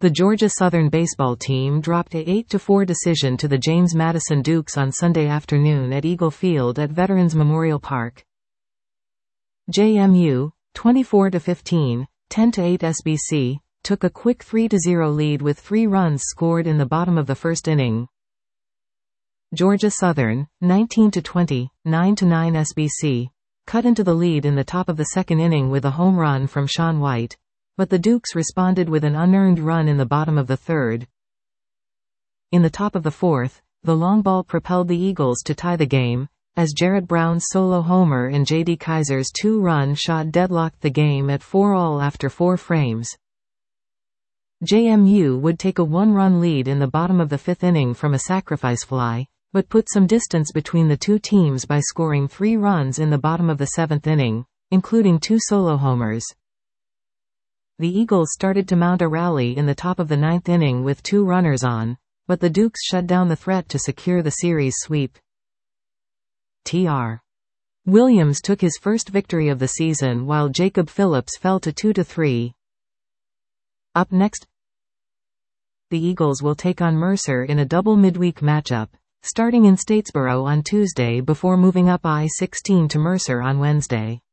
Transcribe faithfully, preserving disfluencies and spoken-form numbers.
The Georgia Southern baseball team dropped a eight to four decision to the James Madison Dukes on Sunday afternoon at Eagle Field at Veterans Memorial Park. J M U, twenty-four to fifteen, ten to eight S B C, took a quick three to zero lead with three runs scored in the bottom of the first inning. Georgia Southern, nineteen to twenty, nine to nine S B C, cut into the lead in the top of the second inning with a home run from Sean White, but the Dukes responded with an unearned run in the bottom of the third. In the top of the fourth, the long ball propelled the Eagles to tie the game, as Jarrett Brown's solo homer and J D Kaiser's two-run shot deadlocked the game at four all after four frames. J M U would take a one-run lead in the bottom of the fifth inning from a sacrifice fly, but put some distance between the two teams by scoring three runs in the bottom of the seventh inning, including two solo homers. The Eagles started to mount a rally in the top of the ninth inning with two runners on, but the Dukes shut down the threat to secure the series sweep. T R Williams took his first victory of the season while Jacob Phillips fell to two to three. Up next, the Eagles will take on Mercer in a double midweek matchup, starting in Statesboro on Tuesday before moving up I sixteen to Mercer on Wednesday.